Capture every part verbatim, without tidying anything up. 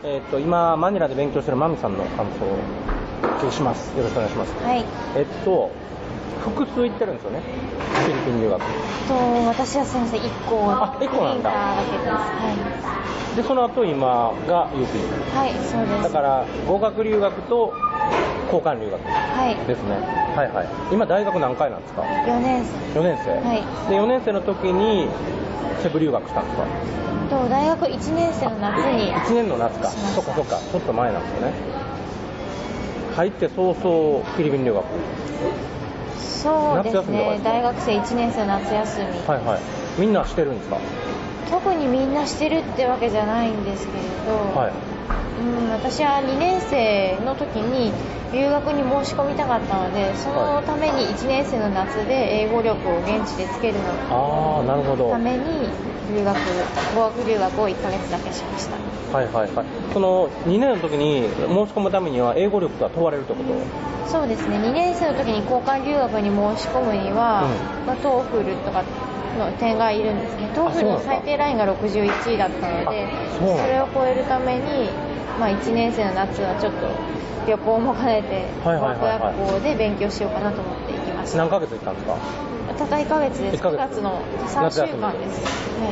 えー、と今マニラで勉強してるマミさんの感想をお聞きします。よろしくお願いします。 はい。 えっと複数行ってるんですよね、フィリピン留学。 と私は先生いっこあ、いっこなんだ。 だけです。 はい。でその後今が ユーピー。 はい、そうです。 だから語学留学と交換留学ですね。はい、はいはい。今大学何回なんですか？ よねん生。 よねん生。 はい。 でよねん生の時にセブ留学したんですか？ と大学いちねん生の夏に。 いちねんの夏か。そっかそっか。ちょっと前なんですよね。入って早々フィリピン留学。 そうですね。大学生いちねん生の夏休み。 はいはい。みんなしてるんですか？ 特にみんなしてるってわけじゃないんですけれど、 はい。 うん、私はにねん生の時に留学に申し込みたかったので、そのためにいちねん生の夏で英語力を現地でつけるのあー、なるほど。 ために留学語学留学をいっかげつだけしました。 はいはいはい。そのにねんの時に申し込むためには英語力が問われるってこと？ そうですね。にねん生の時に交換留学に申し込むには、うんまあ、トーフルとかの点がいるんですけど、トーフルの最低ラインがろくじゅういちいだったので、 そ, それを超えるために、まあ、いちねん生の夏はちょっと旅行も兼ねて語学学校で勉強しようかなと思って行きました。 何ヶ月行ったんですか？ たったいっかげつです。くがつのさんしゅうかんです。はい。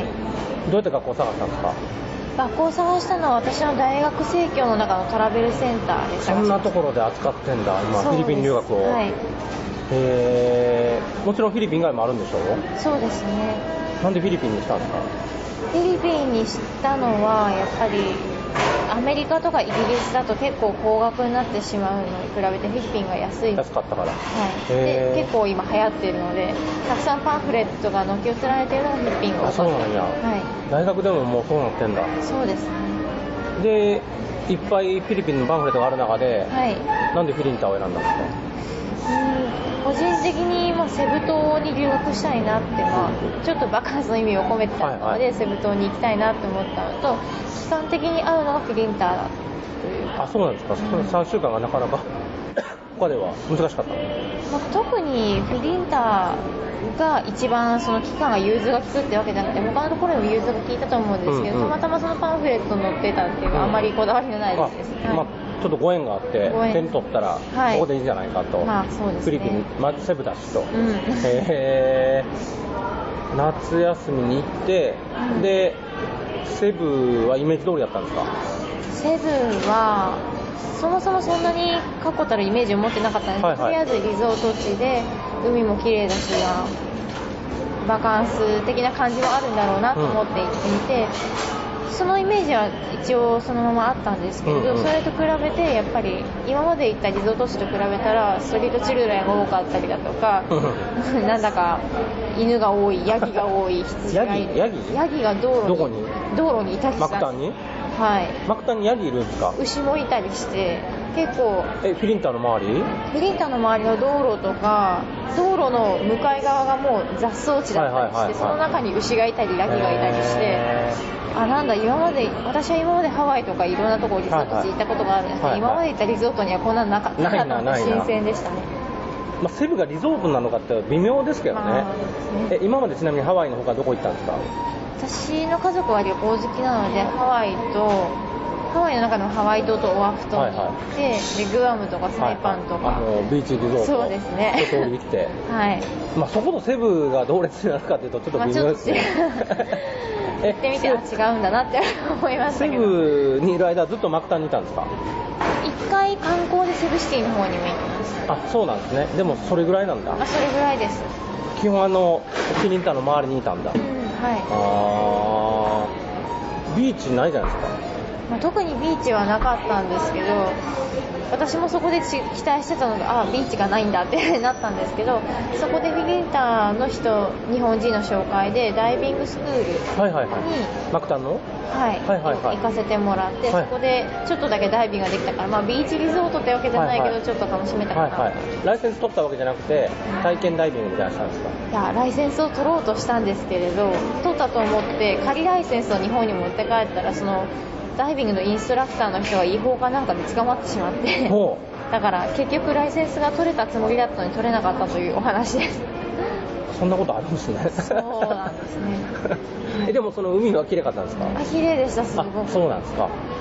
どうやって学校を探したんですか？ 学校を探したのは私の大学生協の中のトラベルセンターで探しました。 そんなところで扱ってんだ今、フィリピン留学を。 はい。 へー。もちろんフィリピン以外もあるんでしょう？ そうですね。 なんでフィリピンにしたんですか？ フィリピンにしたのはやっぱりアメリカとかイギリスだと結構高額になってしまうのに比べてフィリピンが安い。 安かったから。 はい。で結構今流行っているので、たくさんパンフレットが軒を連ねているのがフィリピンが多かった。 あ、そうなんや。はい。大学でももうそうなってんだ。 そうですね。 でいっぱいフィリピンのパンフレットがある中で、 はい、 なんでフィリンターを選んだんですか？ 個人的に、まあ、セブ島に留学したいなって、まあ、ちょっとバカンスの意味を込めてたので、はいはい、セブ島に行きたいなって思ったのと、期間的に合うのがフィリンターだという。 あ、そうなんですか。うん、そのさんしゅうかんがなかなか他では難しかった、 まあ、特にフィリンターが一番その期間が融通が利くってわけじゃなくて、他のところにも融通が利いたと思うんですけど、うんうん、たまたまそのパンフレット載ってたっていうのはあんまりこだわりのないですね。うん、 まあちょっとご縁があって手に取ったらここでいいんじゃないかと、 はいまあそうですね、 フィリピン、まあ、セブだしと、うん、 へー夏休みに行って、うん、でセブはイメージ通りだったんですか？ セブはそもそもそんなに確固たるイメージを持ってなかったので、はいはい、とりあえずリゾート地で海も綺麗だしバカンス的な感じもあるんだろうなと思って行ってみて、うん、そのイメージは一応そのままあったんですけれど、うんうん、それと比べてやっぱり今まで行ったリゾート地と比べたらストリートチルドレンが多かったりだとかなんだか犬が多い、ヤギが多い、羊がいる。 ヤギ？ ヤギが道路に、 どこに？ 道路にいたりした。 マクタンに？ はい。 マクタンにヤギいるんですか？ 牛もいたりして結構。 え、フィリンターの周り？ フィリンターの周りの道路とか道路の向かい側がもう雑草地だったりして、はいはいはいはい、その中に牛がいたりヤギがいたりして、あ、なんだ今まで私は今までハワイとかいろんなところリゾート地行ったことがあるんですけど、はいはい、今まで行ったリゾートにはこんなのなかったなと思って新鮮でしたね。 まあ、セブがリゾートなのかって微妙ですけどね。まあ、え今までちなみにハワイの他どこ行ったんですか？ 私の家族は旅行好きなのでハワイとハワイの中のハワイ島とオアフ島に行って、はいはい、でグアムとかサイパンとか、 はいはい、あのビーチリゾートそうですね一通りに来て、 はいまあ、そことセブが同列になるかというとちょっと微妙ですね、 まあ、行ってみては違うんだなって思いましたけど。 セブにいる間はずっとマクタンにいたんですか？ 一回観光でセブシティの方にも行きました。 あ、そうなんですね。でもそれぐらいなんだ。 あ、それぐらいです。 基本あのフィリンターの周りにいたんだ、うん、 はい。 あービーチないじゃないですか？ まあ、特にビーチはなかったんですけど、私もそこで期待してたのが、あ、ビーチがないんだってなったんですけど、そこでフィリンターの人、日本人の紹介でダイビングスクールに、 はいはいはい、マクタンの、 はい、はいはいはい、行かせてもらって、はい、そこでちょっとだけダイビングができたから、まあ、ビーチリゾートってわけじゃないけど、はいはい、ちょっと楽しめたかな、はいはい、 ライセンス取ったわけじゃなくて体験ダイビングみたいなしたんですか？ いや、ライセンスを取ろうとしたんですけれど、取ったと思って仮ライセンスを日本に持って帰ったら、そのダイビングのインストラクターの人が違法かなんかで捕まってしまってだから結局ライセンスが取れたつもりだったのに取れなかったというお話です。 そんなことあるんですね。 そうなんですね。 えでもその海は綺麗かったんですか？ あ、綺麗でした、すごく。 あ、そうなんですか。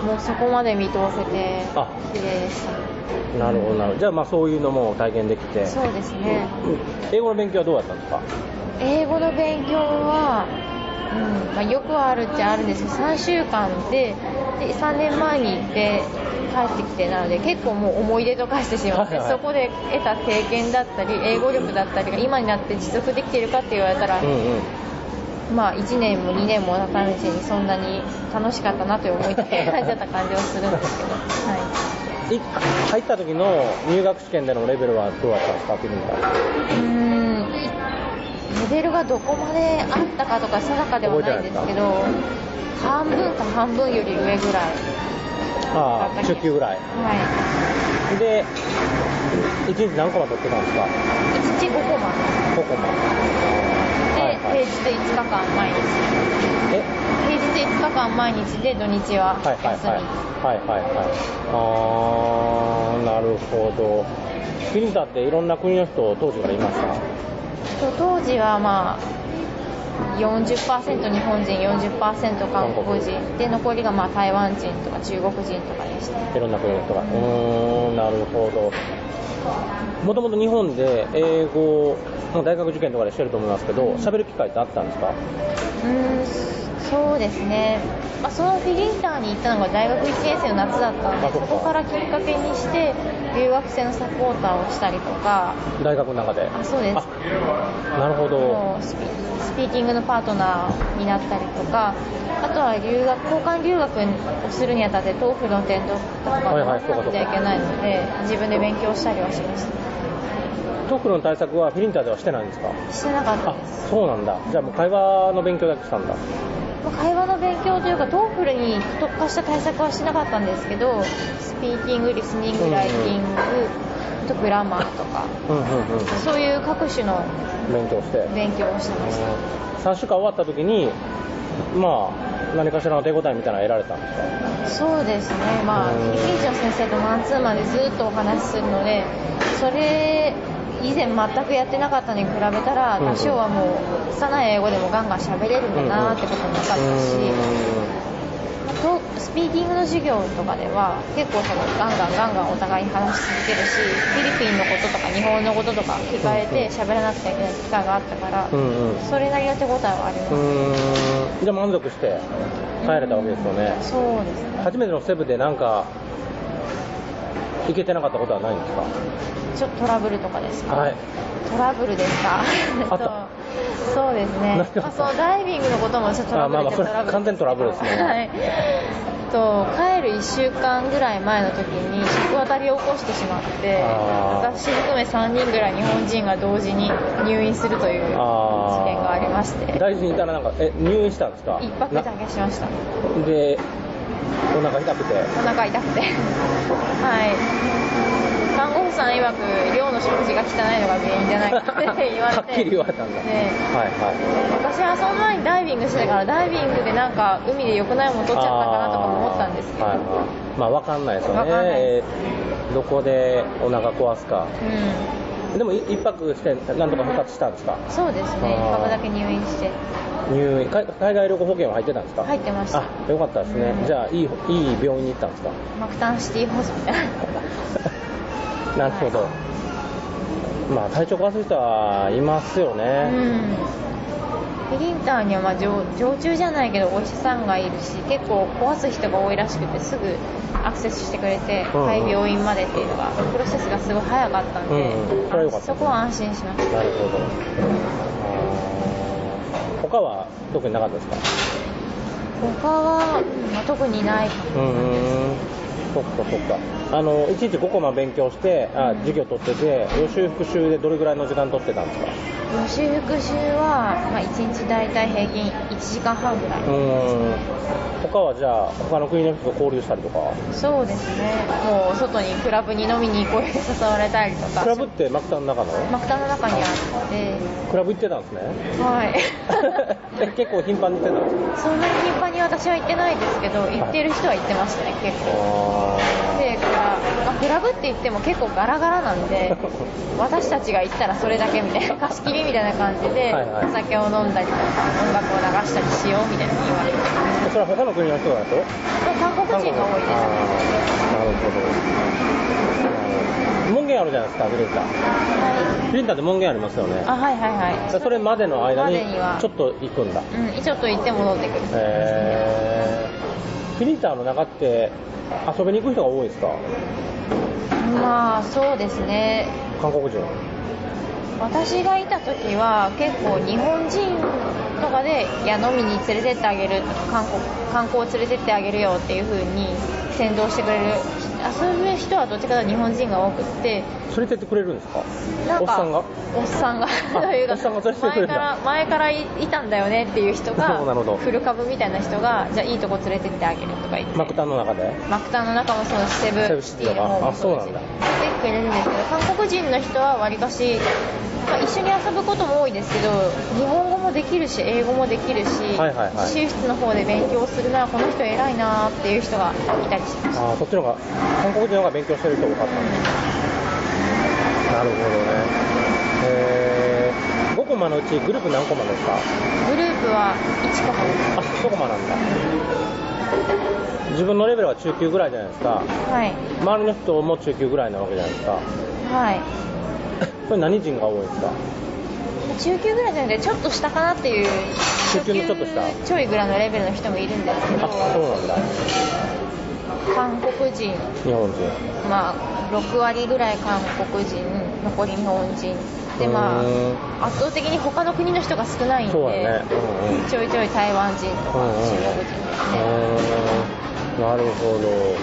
もうそこまで見通せてあ綺麗でした。 なるほどなるほど。じゃあまあそういうのも体験できて。 そうですね。 英語の勉強はどうだったんですか？ 英語の勉強は、うんまあ、よくはあるっちゃあるんですけど、さんしゅうかんで、でさんねんまえに行って帰ってきてなので、結構もう思い出とかしてしまって、はいはい、そこで得た経験だったり英語力だったりが今になって持続できているかって言われたら、うんうん、まあいちねんもにねんも経たないうちにそんなに楽しかったなという思い出になっちゃった感じはするんですけど、はい、 入った時の入学試験でのレベルはどうだったんですか？っていうーんレベルがどこまであったかとか定かではないんですけど、半分か半分より上ぐらい。 ああ、中級ぐらい。 はい。 で、いちにち何コマ取ってたんですか？ いちにちごコマ。 ごコマ。 で、はいはい、平日いつかかん毎日。 え？ 平日いつかかん毎日で土日は休み。 はいはいはい。はいはいはい。あー、なるほど。フィリンターっていろんな国の人当時からいました？ 当時はまあよんじゅっパーセント 日本人、よんじゅっパーセント 韓国人で、残りがまあ台湾人とか中国人とかでした。 いろんな国の人が。うーん、なるほど。もともと日本で英語、大学受験とかでしてると思いますけど、喋る機会ってあったんですか？ うーん、そうですね。まあ、そのフィリンターに行ったのが大学いちねん生の夏だったので、そこからきっかけにして留学生のサポーターをしたりとか。 大学の中で？ あ、そうです。 なるほど。 スピ、スピーキングのパートナーになったりとか、あとは留学交換留学をするにあたってトーフルの点とかがなくちゃいけないので、自分で勉強したりはしました。 トーフルの対策はフィリンターではしてないんですか？ してなかったです。 あ、そうなんだ。じゃあもう会話の勉強だけしたんだ。 会話の勉強というか、トーフルに特化した対策はしなかったんですけど、スピーキング、リスニング、ライティング、あとグラマーとか、うんうんうん、そういう各種の勉強して勉強をしてました。 さんしゅうかん終わった時に、まあ、何かしらの手応えみたいなの得られたんですか？そうですね、 まあ、フィリピン人の先生とマンツーマンでずっとお話しするので、それ以前全くやってなかったのに比べたら、多少はもう拙い英語でもガンガン喋れるんだなってことも分かったし、とスピーキングの授業とかでは結構そのガンガンガンガンお互いに話し続けるし、フィリピンのこととか日本のこととか聞かれて喋らなくちゃいけない機会があったから、うんうん、それなりの手応えはあります。 うーん、じゃあ満足して帰れたわけですよね。 そうですね。 初めてのセブでなんか行けてなかったことはないんですか？ ちょっとトラブルとかですか？ はい、 トラブルですか？あったそうですね。まあ、そのダイビングのこともちょっとトラブルで、 あ、まあまあ、それ完全トラブルですね。 はい。と帰るいっしゅうかんぐらい前の時に食あたりを起こしてしまって、私含めさんにんぐらい日本人が同時に入院するという事件がありまして。 大事にいたらなんかえ入院したんですか？ 一泊だけしました。 で、お腹痛くて。 お腹痛くて。はい。看護婦さん曰く寮の食事が汚いのが原因じゃないかって言われてはっきり言われたんだ、ね、はいはい、 私はその前にダイビングしてたから、ダイビングでなんか海で良くないもの取っちゃったかなとかも思ったんですけど、はいはい、まあ分かんないですよね、えー、どこでお腹壊すか、うん、でも一泊してなんとか復活したんですか？ そうですね、一泊だけ入院して。 入院、海外旅行保険は入ってたんですか？ 入ってました。 あ、よかったですね、うん、じゃあいい、いい病院に行ったんですか？ マクタンシティホスピタルなるほど、はい、まあ体調壊す人はいますよね、うん、 フィリンターにはまあ 常, 常駐じゃないけどお医者さんがいるし、結構壊す人が多いらしくて、すぐアクセスしてくれて、うんうん、病院までっていうのがプロセスがすごい早かったんで、うんうん、それはよかった、そこは安心しました。 なるほど、他は特になかったですか？ 他は、まあ、特にないかも。うん、 そっかそっか。あのいちにちごコマ勉強して、あ、うん、授業取ってて、予習復習でどれぐらいの時間取ってたんですか？ 予習復習は、まあ、いちにち大体平均いちじかんはんぐらい。うん。 他はじゃあ他の国の人と交流したりとか？ そうですね。もう外にクラブに飲みに行こうって誘われたりとか。 クラブってマクタの中の？ マクタの中にあって。 クラブ行ってたんですね。 はい。 結構頻繁に行ってたんですか？ そんなに頻繁に私は行ってないですけど、行ってる人は行ってましたね、結構。で、クラまあ、 あ、クラブって言っても結構ガラガラなんで私たちが行ったらそれだけみたいな、貸し切りみたいな感じで、はいはい、お酒を飲んだりとか音楽を流したりしようみたいな言われて、 それは他の国の人だと韓国人が多いです。 なるほど。門限あるじゃないですか、フリンター。はい、フリンターって門限ありますよね。 あ、はいはいはい。 それまでの間にちょっと行くんだ。 うん、ちょっと行って戻ってくる。 へー。フリンターの中って遊びに行く人が多いですか？ まあそうですね。 韓国人。 私がいた時は結構日本人とかで、いや飲みに連れてってあげる、韓国観光連れてってあげるよっていう風に先導してくれる、遊ぶ人はどっちかというと日本人が多くって。 連れてってくれるんですか？ なんかおっさんがおっさんがおっさんが連れてってくれるんだ。 前から前から い, いたんだよねっていう人が古株みたいな人が、じゃあいいとこ連れてってあげるとか言って、 マクタンの中でマクタンの中もそうだし、セブシティの方もそうだし、連れてってくれるんですけど、韓国人の人はわりかし、まあ、一緒に遊ぶことも多いですけど、日本語もできるし英語もできるし、はいはいはい、自習室の方で勉強するならこの人偉いなっていう人がいたりしました。 あ、そっちの方が韓国人の方が勉強してる人多かったんです。なるほどね。えー、ごコマのうちグループ何コマですか？ グループはいちコマです。 あ、いちコマなんだ。自分のレベルは中級ぐらいじゃないですか。 はい。 周りの人も中級ぐらいなわけじゃないですか。 はい。 それ何人が多いですか？ 中級ぐらいじゃなくてちょっと下かなっていう、 中級のちょっと下ちょいぐらいのレベルの人もいるんですけど。 あ、そうなんだ。 韓国人、 日本人、 まあろくわりぐらい韓国人、残り日本人で、まあ圧倒的に他の国の人が少ないんで、そうだね、うんうん、ちょいちょい台湾人とか中国人ですね。なるほ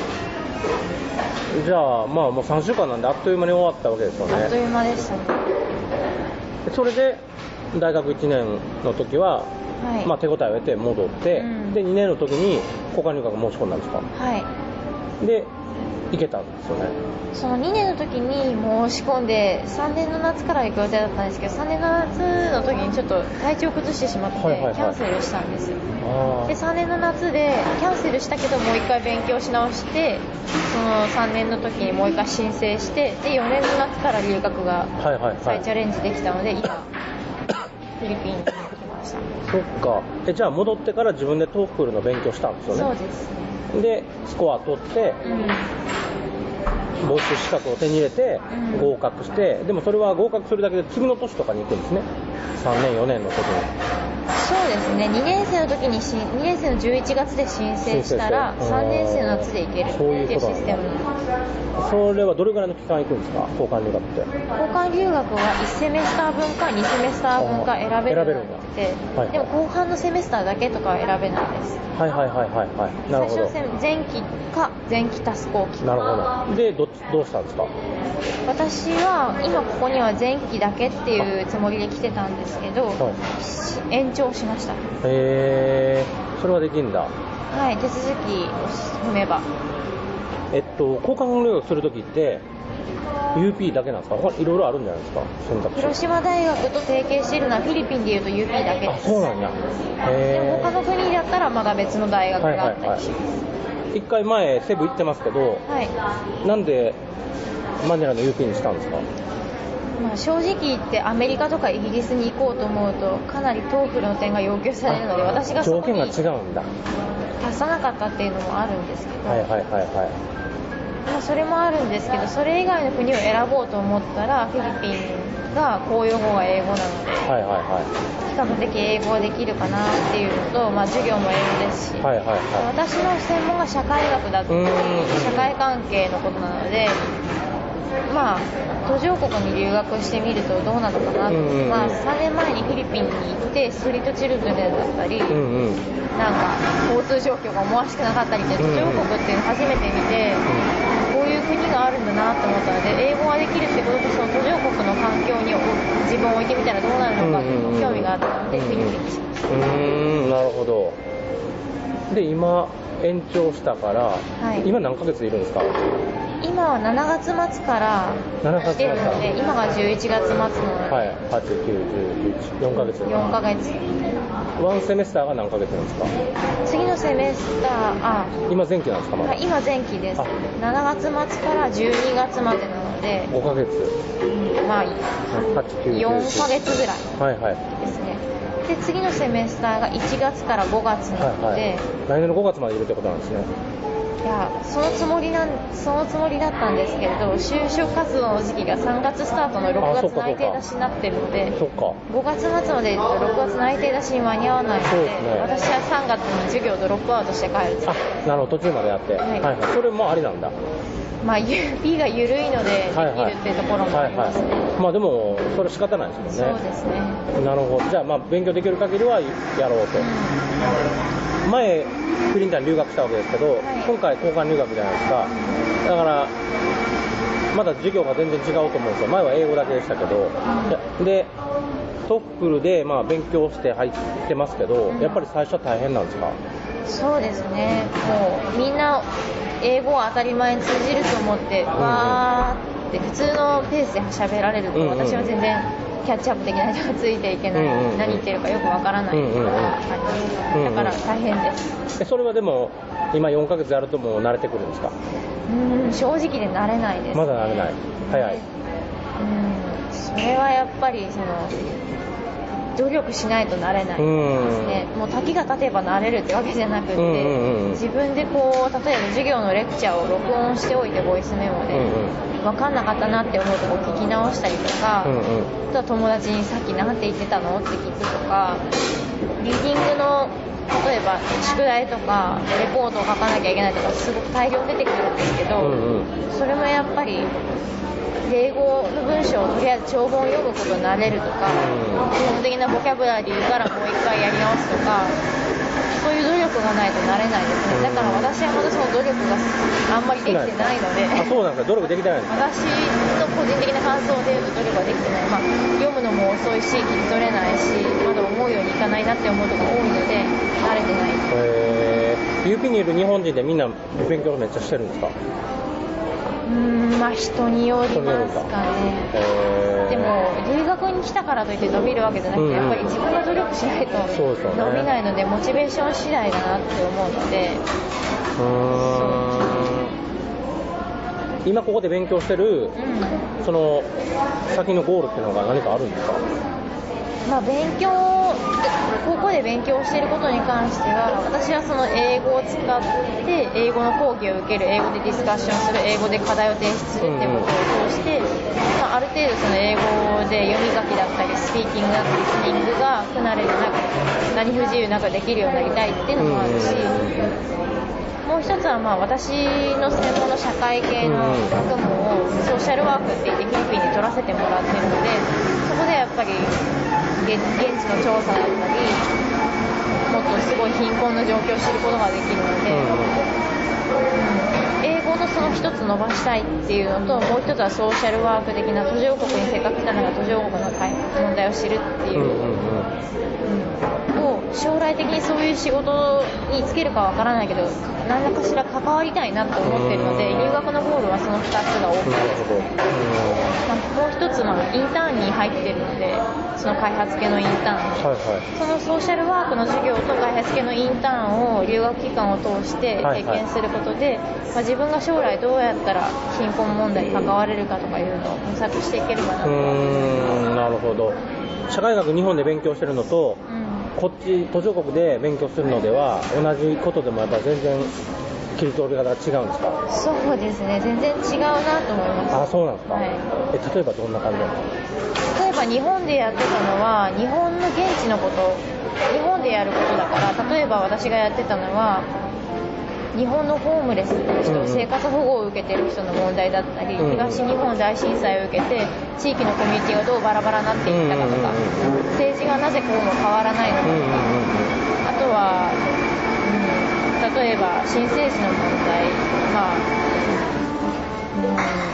ど。じゃあまあもうさんしゅうかんなんであっという間に終わったわけですよね。 あっという間でしたね。 それで大学いちねんの時は、はい、まあ手応えを得て戻って、うん、でにねんの時に交換留学申し込んだんですか？ はい。 で行けたんですよね。 そのにねんの時に申し込んで、さんねんの夏から行く予定だったんですけど、さんねんの夏の時にちょっと体調を崩してしまって、はいはいはい、キャンセルしたんですよ。でさんねんの夏でキャンセルしたけどもう一回勉強し直して、そのさんねんの時にもう一回申請して、でよねんの夏から留学が再チャレンジできたので、はいはいはい、今フィリピンに来ました。 そっか。え、じゃあ戻ってから自分でトーフルの勉強したんですよね。 そうですね。 でスコア取って、うん、ボイス資格を手に入れて合格して、うん、でもそれは合格するだけで次の年とかに行くんですね。さんねんよねんの時に。 そうですね。にねん生の時ににねん生のじゅういちがつで申請したらさんねん生の夏で行けるっていうシステムなんです。 それはどれぐらいの期間行くんですか？交換留学って。 交換留学はいちセメスター分かにセメスター分か選べるので、はいはい、でも後半のセメスターだけとかは選べないです。 はいはいはいはいはい。なるほど。 最初は前期か前期足す後期。 なるほど。で ど, どうしたんですか？ 私は今ここには前期だけっていうつもりで来てたんですけど、はい、延長しました。 へー、それはできるんだ。 はい、手続きを踏めば。 えっと交換留学するときって ユーピー だけなんですか？他いろいろあるんじゃないですか？選択肢。 広島大学と提携しているのはフィリピンでいうと ユーピー だけです。 あ、そうなんや。 へー。でも他の国だったらまだ別の大学があったりします。はいはいはい、一回前セブ行ってますけど、はい、なんでマニラの ユーピー にしたんですか？ まあ、正直言ってアメリカとかイギリスに行こうと思うとかなりトーフルの点が要求されるので、私がそこに条件が違うんだ。 足さなかったっていうのもあるんですけど、 はいはいはいはい。 まあ、それもあるんですけど、それ以外の国を選ぼうと思ったらフィリピンが公用語が英語なので、はいはいはい、比較的英語ができるかなっていうのと、まあ、授業も英語ですし、はいはいはい、私の専門が社会学だったり社会関係のことなので、まあ、途上国に留学してみるとどうなのかなと、うんうん、まあ、さんねんまえにフィリピンに行ってストリートチルドレンだったり、うんうん、なんか交通状況が思わしくなかったりって途上国っていうのを初めて見て、うんうん、こういう国があるんだなと思ったので、英語ができるってこととその途上国の環境に自分を置いてみたらどうなるのかっていうの興味があったので、フィリピンにしました。 うーん、なるほど。で今延長したから、はい、今何ヶ月いるんですか？ 今はしちがつまつから来てるので、今がじゅういちがつまつなので、 はい、はち、きゅう、じゅう、じゅういち、よんかげつ。 よんかげつ。 ワンセメスターが何ヶ月なんですか？ 次のセメスター、あ、 今前期なんですか？まだ今前期です。しちがつまつからじゅうにがつまでなので、 ごかげつ。 うん、まあ、はち、きゅう、よんかげつぐらいですね。はいはい、で、次のセメスターがいちがつからごがつなので、はいはい、 来年のごがつまでいるってことなんですね。 いや、そのつもりなんそのつもりだったんですけれど、就職活動の時期がさんがつスタートのろくがつ内定出しになってるので、ごがつまつまでろくがつ内定出しに間に合わないので、ね、私はさんがつに授業ドロップアウトして帰る。 あ、なるほど、途中までやって、はいはいはい、それもありなんだ。 まあ、ユーピー が緩いのでできるっていうところもありますね。はいはいはい、まあでもそれ仕方ないですもんね。 そうですね。 なるほど。じゃあまあ勉強できる限りはやろうと。うん、前クリンタン留学したわけですけど、はい、今回交換留学じゃないですか。だからまだ授業が全然違うと思うんですよ。前は英語だけでしたけど、うん、でトッフルでまあ勉強して入ってますけど、うん、やっぱり最初は大変なんですか？ そうですね。もうみんな英語は当たり前に通じると思って、うんうん、わーって普通のペースで喋られると、うんうん、私は全然キャッチアップできないとかついていけない、うんうん、何言ってるかよくわからない、うんうんうん、だから大変です。 それはでも今よんかげつやるともう慣れてくるんですか？ うん、正直で慣れないです。 まだ慣れない。早い。 うん、それはやっぱりその努力しないとなれないですね。もう時が経てばなれるってわけじゃなくって、うんうんうん、自分でこう例えば授業のレクチャーを録音しておいてボイスメモで、うんうん、分かんなかったなって思うとこ聞き直したりとか、うんうん、あとは友達にさっき何て言ってたのって聞くとか、リーディングの例えば宿題とかレポートを書かなきゃいけないとかすごく大量に出てくるんですけど、うんうん、それもやっぱり英語の文章をとりあえず長文を読むことになれるとか、基本的なボキャブラリーからもう一回やり直すとか、そういう努力がないとなれないですね。だから私はまだその努力があんまりできてないので、 あ、そうなんですか。努力できてないんですか？ 私の個人的な感想で言うと努力はできてない。まあ、読むのも遅いし聞き取れないし、まだ思うようにいかないなって思うところが多いので慣れてない。 へー。ユーピーにいる日本人でみんな勉強めっちゃしてるんですか？ うーん、まあ人によりますかね。でも留学に来たからといって伸びるわけじゃなくて、うんうん、やっぱり自分が努力しないと伸びないので、モチベーション次第だなって思うので。うーん、今ここで勉強してる、うん、その先のゴールっていうのが何かあるんですか？ まあ、勉強ここで勉強していることに関しては、私はその英語を使って英語の講義を受ける、英語でディスカッションする、英語で課題を提出するっていうことを通して、まあ、ある程度その英語で読み書きだったりスピーキングだったりリスニングが不慣れでなく何不自由なくできるようになりたいっていうのもあるし、もう一つはまあ私の専門の社会系の学問をソーシャルワークって言ってフィリピンで取らせてもらってるので、そこでやっぱり現地の調査だったりもっとすごい貧困の状況を知ることができるので、うん、英語のその一つ伸ばしたいっていうのと、もう一つはソーシャルワーク的な途上国にせっかく来たのが途上国の問題を知るっていう、うんうんうん、を将来的にそういう仕事に就けるかわからないけど何らかしら関わりたいなと思っているので、留学のゴールはそのふたつが大きいですね。まあ、もう一つのインターンに入っているので、その開発系のインターン、はいはい、そのソーシャルワークの授業と開発系のインターンを留学期間を通して経験することで、はいはい、まあ、自分が将来どうやったら貧困問題に関われるかとかいうのを模索していければなと。うーん、なるほど。社会学日本で勉強してるのと、うん、こっち途上国で勉強するのでは同じことでもやっぱ全然切り取り方が違うんですか？ そうですね、全然違うなと思います。 あ、そうなんですか、はい、え例えばどんな感じなんですか？ 例えば日本でやってたのは日本の現地のこと、日本でやることだから、例えば私がやってたのは日本のホームレスの人、うんうん、生活保護を受けてる人の問題だったり、うんうん、東日本大震災を受けて地域のコミュニティがどうバラバラになっていったかとか、うんうんうん、政治がなぜこうも変わらないのかとか、うんうんうん、あとは、うん、例えば新生児の問題、まあ、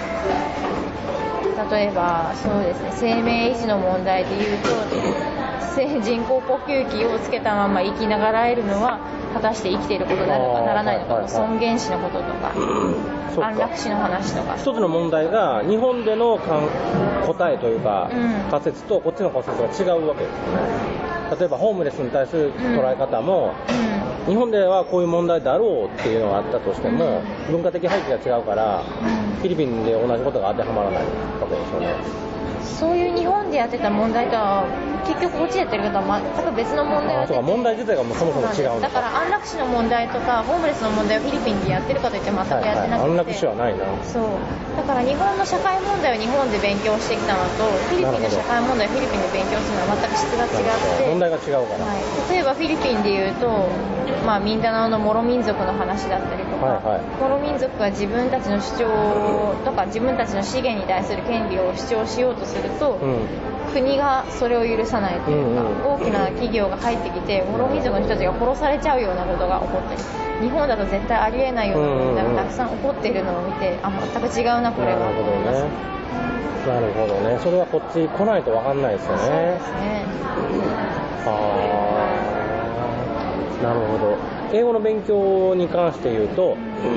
うん、例えばそうですね、生命維持の問題でいうと人工呼吸器をつけたまま生きながらえるのは果たして生きていることなのかならないのか、はいはいはい、尊厳死のこととか、うん、安楽死の話とか。 一つの問題が日本での答えというか、うん、仮説とこっちの仮説が違うわけですよね。例えばホームレスに対する捉え方も、うん、日本ではこういう問題だろうっていうのがあったとしても、うん、文化的背景が違うから、うん、フィリピンで同じことが当てはまらないわけですよね。 そういう日本でやってた問題とは結局こっちでやってることは全く別の問題をやってて、 問題自体がもうそもそも違うんだから安楽死の問題とかホームレスの問題をフィリピンでやってるかといって全くやってなくて、はいはい、 安楽死はないな。 そうだから日本の社会問題を日本で勉強してきたのとフィリピンの社会問題をフィリピンで勉強するのは全く質が違って問題が違うから、 はい、例えばフィリピンでいうと、まあ、ミンダナオのモロ民族の話だったりとか、はいはい、モロ民族が自分たちの主張とか自分たちの資源に対する権利を主張しようとすると、うん、国がそれを許さないというか、うんうん、大きな企業が入ってきてモロ民族の人たちが殺されちゃうようなことが起こったり、日本だと絶対ありえないような問題がたくさん起こっているのを見て、あ、全く違うなこれは。 なるほどね。なるほどね。それはこっち来ないと分かんないですよね。 そうですね。 あー、なるほど。英語の勉強に関して言うと、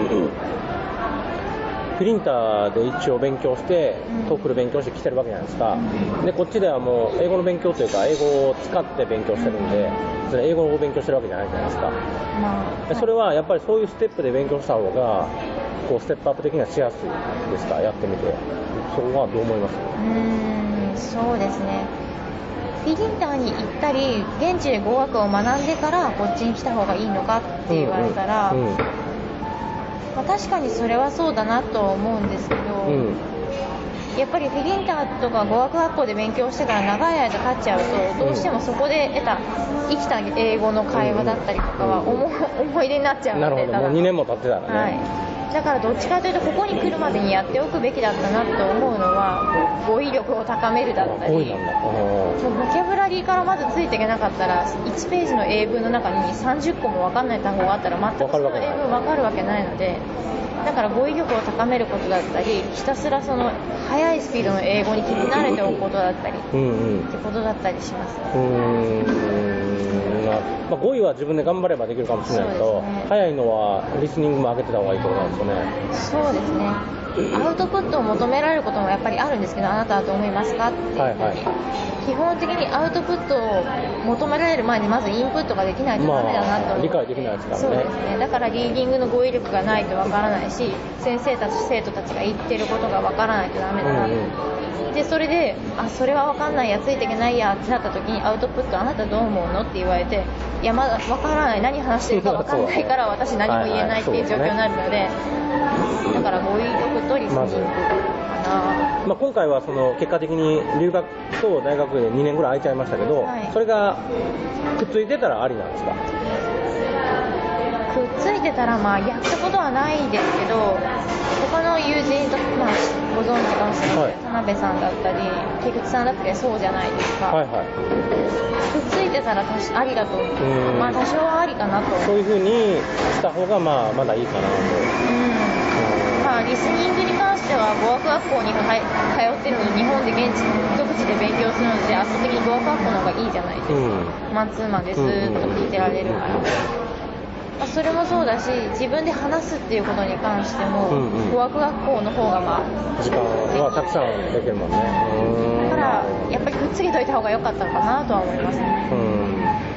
プリンターで一応勉強して、トーフル勉強してきてるわけじゃないですか。で、こっちではもう英語の勉強というか、英語を使って勉強してるんで、それ英語を勉強してるわけじゃないじゃないですか。でそれはやっぱりそういうステップで勉強した方が、こうステップアップ的にはしやすいですか、やってみて。そこはどう思います？ うーん、そうですね。フィリンターに行ったり、現地で語学を学んでからこっちに来た方がいいのかって言われたら、うんうんうん、まあ、確かにそれはそうだなと思うんですけど、うん、やっぱりフィリンターとか語学学校で勉強してから長い間経っちゃうと、どうしてもそこで得た生きた英語の会話だったりとかは 思,、うん、思い出になっちゃうので。 なるほど、もうにねんも経ってたらね、 はい、だからどっちかというとここに来るまでにやっておくべきだったなと思うのは語彙力を高めるだったり、もうボキャブラリーからまずついていけなかったらいちページの英文の中にさんじゅっこも分かんない単語があったら全くその英文分かるわけないので、だから語彙力を高めることだったり、ひたすらその速いスピードの英語に聞き慣れておくことだったり、うんうん、ってことだったりします、ね。うーん、まあ、語彙は自分で頑張ればできるかもしれないけど、ね、速いのはリスニングも上げてた方がいいってことなんですよね。 そうですね。アウトプットを求められることもやっぱりあるんですけど、あなたはどう思いますかっていうふうに、はいはい、基本的にアウトプットを求められる前にまずインプットができないとダメだなと思う、まあ、 理解できないですからね。 そうですね。だからリーディングの語彙力がないとわからないし、先生たち生徒たちが言ってることがわからないとダメだな、うんうん、でそれであそれはわかんないや、ついていけないやってなった時にアウトプットあなたどう思うのって言われて、いやまだわからない、何話してるかわかんないから私何も言えないっていう状況になるので、だから語彙力とリスニングかな、 まあ、今回はその結果的に留学と大学でにねんぐらい空いちゃいましたけど、はい、それがくっついてたらありなんですか？ くっついてたらまあやったことはないですけど、他の友人と、まあ、ご存知かもしれない、はい、田辺さんだったり菊池さんだったりそうじゃないですか、はいはい、くっついてたらありだと思う、まあ多少はありかなと。 そういう風にした方がまあまだいいかなと。うんまあ、リスニングに関しては語学学校に通っているので日本で現地独自で勉強するので圧倒的に語学学校の方がいいじゃないですか、うん、マンツーマンでずっと聞いてられるから、うんうん、まあ、それもそうだし自分で話すっていうことに関しても、うんうん、語学学校の方がまあ時間はたくさんできるもんね。 だからやっぱりくっつけといた方が良かったのかなとは思いますね。うん、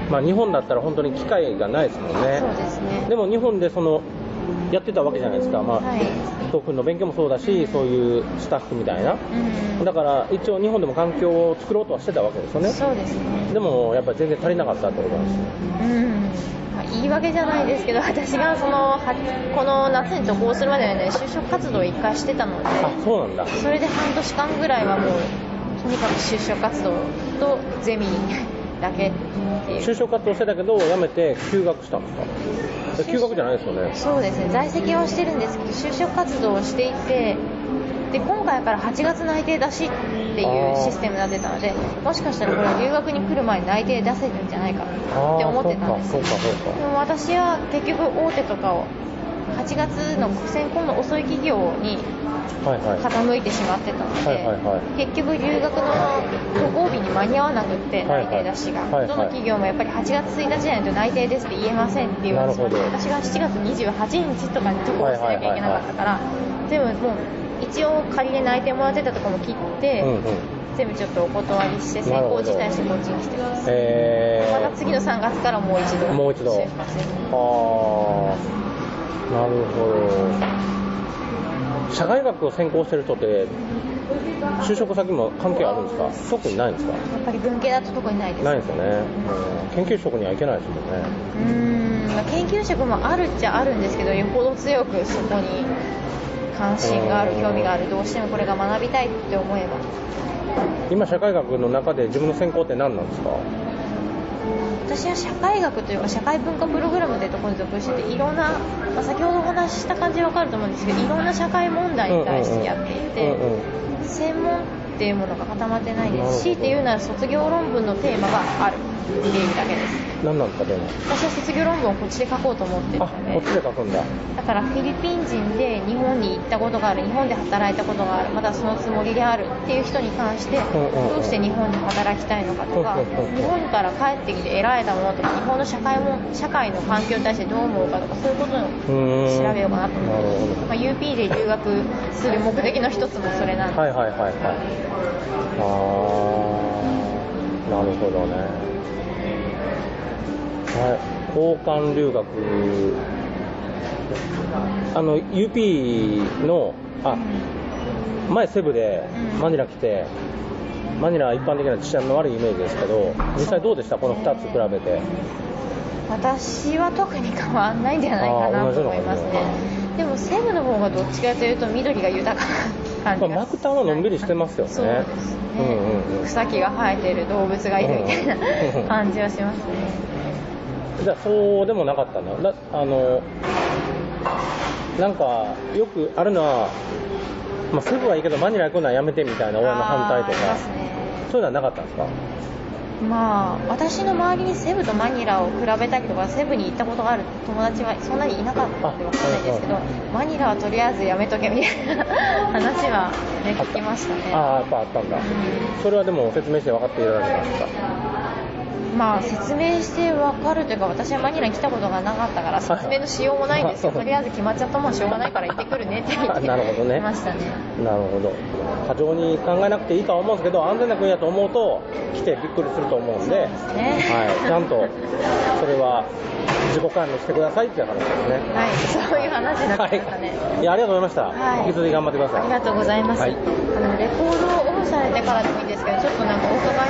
まあ、日本だったら本当に機会がないですもんね。 そうですね。 でも日本でそのやってたわけじゃないですか、まあはい、トークンの勉強もそうだし、そういうスタッフみたいな、うん、だから一応日本でも環境を作ろうとはしてたわけですよね。 そうですね。 でもやっぱり全然足りなかったってことなんですよ。 うん、まあ、言い訳じゃないですけど、私がそのこの夏に渡航するまではね、就職活動を一回してたので、 あ、そうなんだ。 それで半年間ぐらいはもうとにかく就職活動とゼミだけっていう。 就職活動してたけど辞めて休学したんですか？休学じゃないですよね。 そうですね、在籍はしてるんですけど就職活動をしていて、で今回からはちがつ内定出しっていうシステムになってたので、もしかしたらこれは留学に来る前に内定出せるんじゃないかって思ってたんです。そうかそうかそうか。でも私は結局大手とかをははちがつの選考の遅い企業に傾いてしまってたので、はいはいはい、結局留学の渡航日に間に合わなくって、内定出しが、はいはい、どの企業もやっぱりはちがつついたちじゃないと内定ですって言えませんって言われてしまって、私がしちがつにじゅうはちにちとかに渡航しなきゃいけなかったから、全部もう一応仮で内定もらってたところも切って、うんうん、全部ちょっとお断りして選考自体してこっちに来てます。えー、また次のさんがつからもう一度もう一度就活。ああ、なるほど。社会学を専攻してる人って就職先も関係あるんですか？特にないんですか？やっぱり文系だと特にないです。 ないですよね、うん、研究職には行けないですもんね。 うーん、研究職もあるっちゃあるんですけど、よほど強くそこに関心がある、興味がある、どうしてもこれが学びたいって思えば。 今社会学の中で自分の専攻って何なんですか？ 私は社会学というか社会文化プログラムというところに属してて、いろんな、まあ、先ほどお話しした感じは分かると思うんですけど、いろんな社会問題に対してやっていて、うんうんうん、専門っていうものが固まってないですし、っていうなら卒業論文のテーマがあるっていうだけです。 何なんですか？でも私は卒業論文をこっちで書こうと思ってるので。 あ、こっちで書くんだ。 だからフィリピン人で日本に行ったことがある、日本で働いたことがある、まだそのつもりであるっていう人に関して、どうして日本で働きたいのかとか、日本から帰ってきて得られたものとか、日本の社会も社会の環境に対してどう思うかとか、そういうことを調べようかなと思って、まあ、ユーピー で留学する目的の一つもそれなんです。 はいはいはいはい。あー、なるほどね。はい、交換留学、あの ユーピー の、あ、前セブでマニラ来て、マニラは一般的な治安の悪いイメージですけど、実際どうでした？このふたつ比べて。 私は特に変わんないんじゃないかなと思いますね。でもセブの方がどっちかというと緑が豊かな感じが、まあ、 マクタンはのんびりしてますよね。 そうですね、うんうんうん、草木が生えている動物がいるみたいな感じはしますね。 じゃあそうでもなかったんだ。だあのなんかよくあるのは、まあ、セブはいいけどマニラ行くのはやめてみたいな親の反対とか、ね、そういうのはなかったんですか？ まあ私の周りにセブとマニラを比べたりとか、セブに行ったことがある友達はそんなにいなかったので分かんないですけど、マニラはとりあえずやめとけみたいな話は、ね、聞きましたね。 ああ、やっぱあったんだ、うん、それはでも説明して分かっていただけたんですか？ まあ説明して分かるというか、私はマニラに来たことがなかったから説明のしようもないんですよ。とりあえず決まっちゃったもんしょうがないから行ってくるねって言ってなるほどね、 ましたね。 なるほど。過剰に考えなくていいとは思うんですけど、安全な国だと思うと来てびっくりすると思うんで、 そうですね、 はい、ちゃんとそれは自己管理してくださいっていう話ですね。 はい、そういう話だったんですかね。 はい、いや、ありがとうございました、はい、引き続き頑張ってください。 ありがとうございます、はい、あのレコードをオンされてからでもいいんですけど、ちょっとなんかお伺い